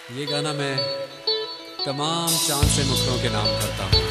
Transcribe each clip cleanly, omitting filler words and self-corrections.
ये गाना मैं तमाम चांद से मुखरों के नाम करता हूँ।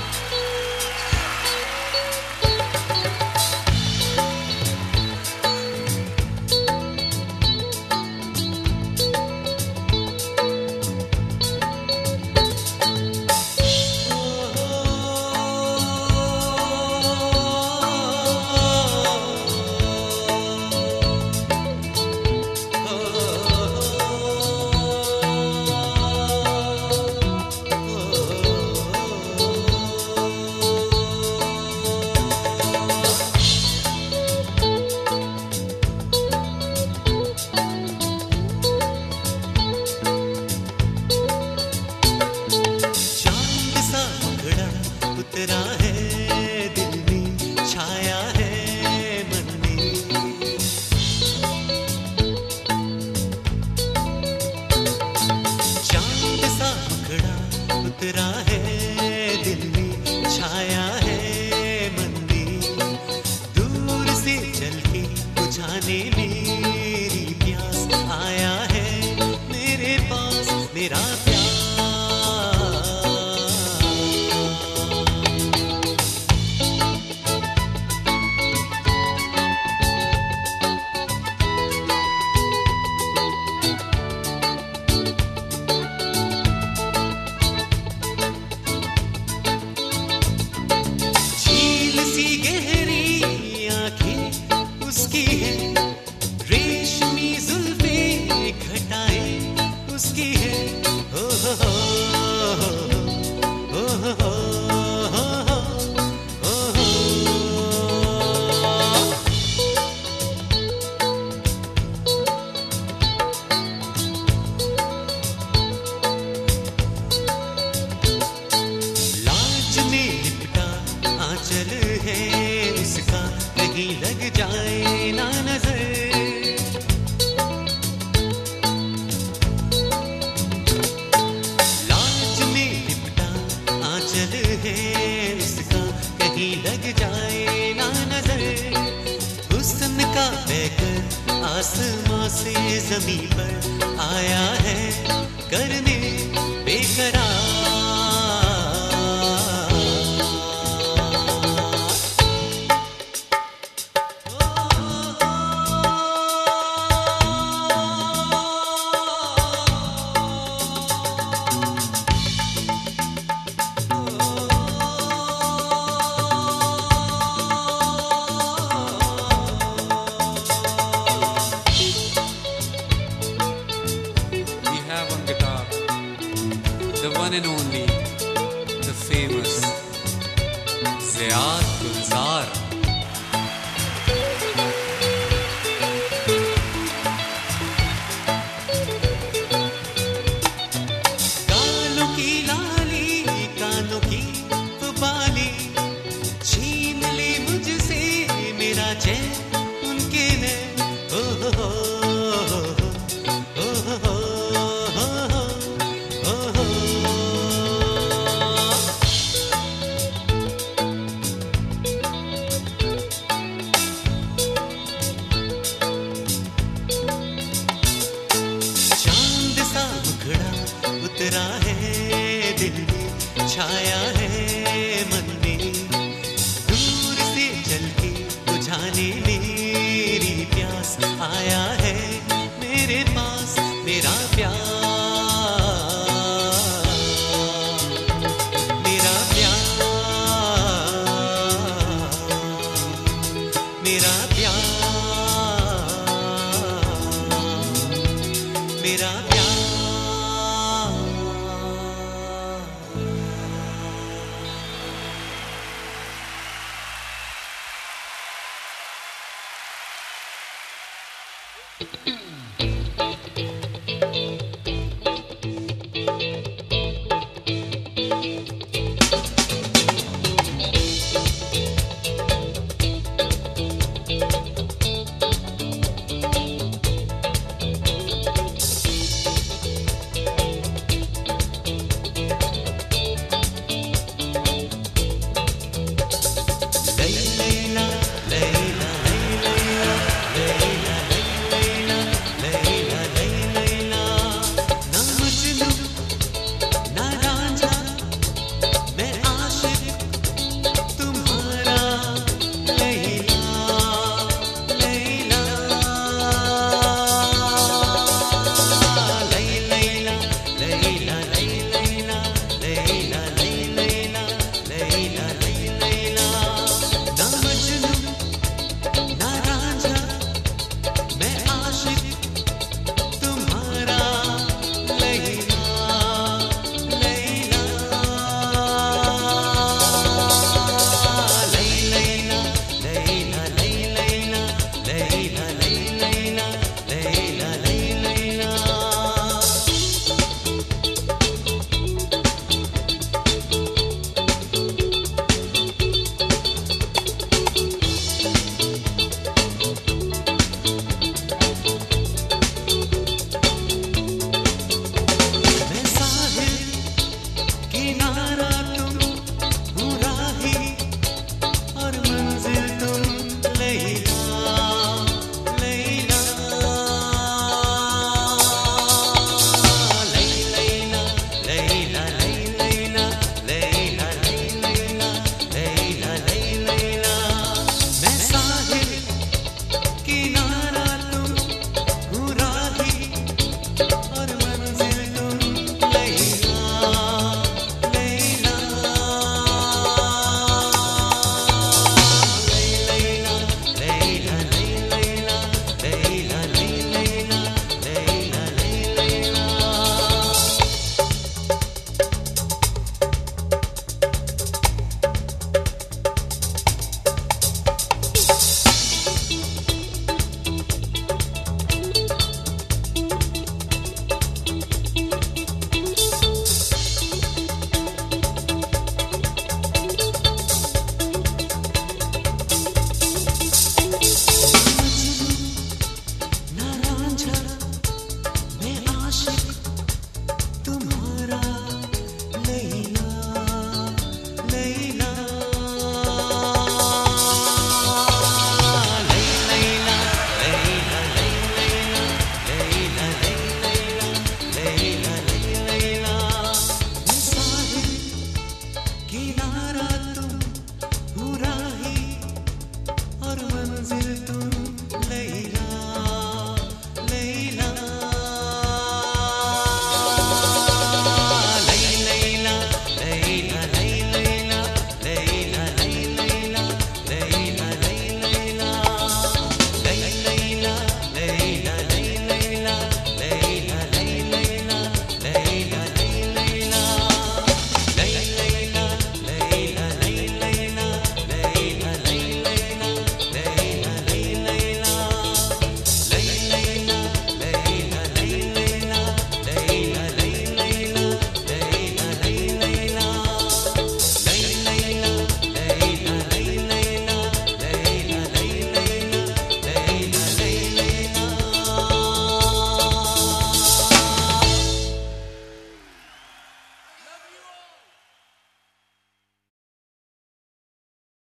उतरा है दिल में, छाया है मन में। चांद सा मुखड़ा उतरा है दिल में, छाया है मन में। दूर से चल के बुझाने मेरी प्यास आया है मेरे पास मेरा प्यार। उसकी है रेशमी जुल्फे घटाए उसकी है हो हो हो हो हो लाज में लिपटा आंचल है उसका, कहीं लग जाए ना नजर। लाज में लिपटा आंचल है उसका, कहीं लग जाए ना नजर। हुस्न का बहकर आसमां से जमीन पर आया है करने बेकरार। The one and only, the famous Ziad Gulzar. गालों की लाली कानों की बाली, छीन ले मुझसे मेरा चैन उनके ने हो हो उतरा है दिल में, छाया है मन में। दूर से चल के बुझाने मेरी प्यास आया है मेरे पास मेरा प्यार। मेरा प्यार, मेरा प्यार, मेरा प्यार।